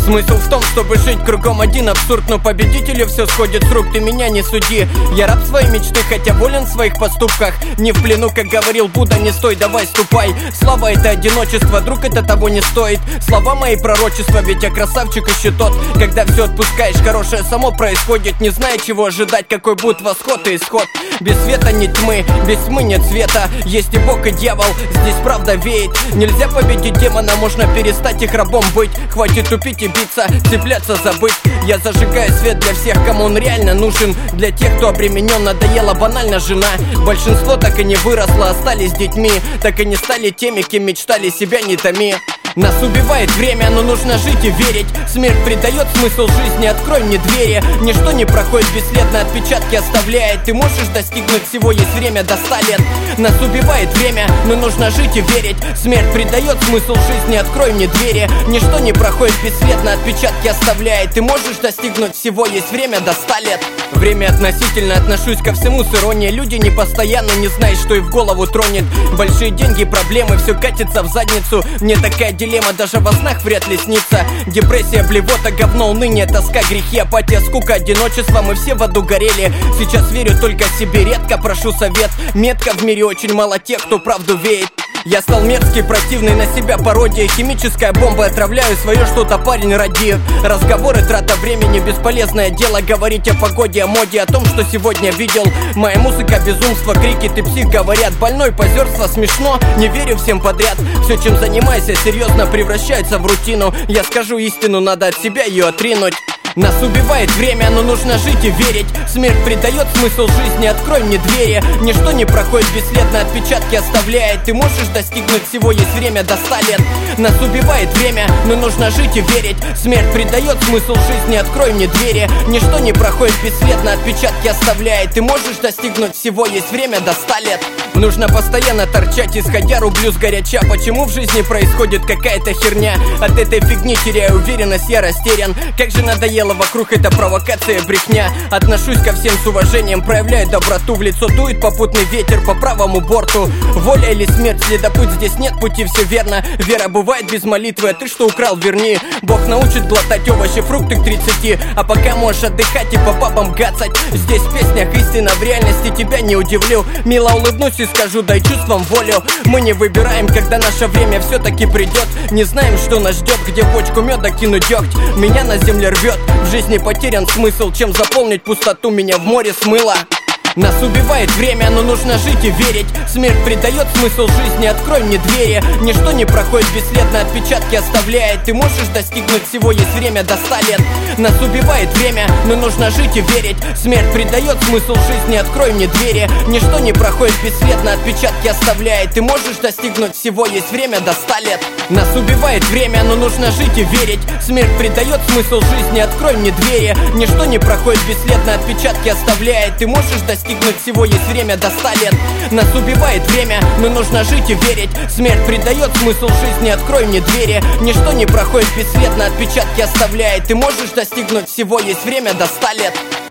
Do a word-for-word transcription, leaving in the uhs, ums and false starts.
Смысл в том, чтобы жить кругом один абсурд, но победителю все сходит с рук, ты меня не суди. Я раб своей мечты, хотя волен в своих поступках. Не в плену, как говорил Будда, не стой, давай ступай. Слава — это одиночество, друг, это того не стоит. Слова мои пророчества, ведь я красавчик еще тот. Когда все отпускаешь, хорошее само происходит. Не зная, чего ожидать, какой будет восход и исход. Без света нет тьмы, без тьмы нет света. Есть и Бог, и дьявол, здесь правда веет. Нельзя победить демона, можно перестать их рабом быть. Хватит тупить и биться, цепляться, забыть. Я зажигаю свет для всех, кому он реально нужен. Для тех, кто обременен, надоела банально жена. Большинство так и не выросло, остались детьми. Так и не стали теми, кем мечтали, себя не томи. Нас убивает время, но нужно жить и верить. Смерть придает смысл жизни, открой мне двери. Ничто не проходит бесследно, отпечатки оставляет. Ты можешь достигнуть всего, есть время до ста лет. Нас убивает время, но нужно жить и верить. Смерть придает смысл жизни, открой мне двери. Ничто не проходит бесследно, отпечатки оставляет. Ты можешь достигнуть всего, есть время до ста лет. Время относительно, отношусь ко всему с иронией. Люди не постоянно, не знают, что и в голову тронет. Большие деньги, проблемы, все катится в задницу. Мне такая дилемма даже во снах вряд ли снится. Депрессия, блевота, говно, уныние, тоска, грехи, апатия, скука, одиночество. Мы все в аду горели. Сейчас верю только себе, редко прошу совет. Метко в мире очень мало тех, кто правду веет. Я стал мерзкий, противный, на себя пародия. Химическая бомба, отравляю свое что-то, парень, ради. Разговоры, трата времени, бесполезное дело. Говорить о погоде, о моде, о том, что сегодня видел. Моя музыка, безумство, крики, ты псих, говорят. Больной, позерство, смешно, не верю всем подряд. Все, чем занимаюсь, серьезно превращается в рутину. Я скажу истину, надо от себя ее отринуть. Нас убивает время, но нужно жить и верить. Смерть придает смысл жизни, открой мне двери. Ничто не проходит бесследно, отпечатки оставляет. Ты можешь достигнуть всего, есть время до ста лет. Нас убивает время, но нужно жить и верить. Смерть придает смысл жизни, открой мне двери. Ничто не проходит бесследно, отпечатки оставляет. Ты можешь достигнуть всего, есть время до ста лет. Нужно постоянно торчать, исходя рублю сгоряча. Почему в жизни происходит какая-то херня? От этой фигни теряю уверенность, я растерян. Как же надоело вокруг эта провокация, брехня. Отношусь ко всем с уважением, проявляю доброту. В лицо дует попутный ветер по правому борту. Воля или смерть, следопыт, здесь нет пути, все верно. Вера бывает без молитвы, а ты что украл, верни. Бог научит глотать овощи, фрукты к тридцати. А пока можешь отдыхать и по бабам гацать. Здесь в песнях истина, в реальности тебя не удивлю. Мило улыбнусь и скажу, дай чувствам волю. Мы не выбираем, когда наше время все-таки придет. Не знаем, что нас ждет, где бочку меда кинуть дегть. Меня на земле рвет, в жизни потерян смысл. Чем заполнить пустоту, меня в море смыло. Нас убивает время, но нужно жить и верить. Смерть придает смысл жизни, открой мне двери. Ничто не проходит бесследно, отпечатки оставляет. Ты можешь достигнуть всего, есть время до ста лет. Нас убивает время, но нужно жить и верить. Смерть придает смысл жизни, открой мне двери. Ничто не проходит бесследно, отпечатки оставляет. Ты можешь достигнуть всего, есть время до ста лет. Нас убивает время, но нужно жить и верить. Смерть придает смысл жизни, открой мне двери. Ничто не проходит бесследно, отпечатки оставляет. Ты можешь достигнуть всего, есть время до ста лет. Нас убивает время, но нужно жить и верить. Смерть придает смысл жизни, открой мне двери. Ничто не проходит бесследно, отпечатки оставляет. Ты можешь достигнуть всего, есть время до ста лет.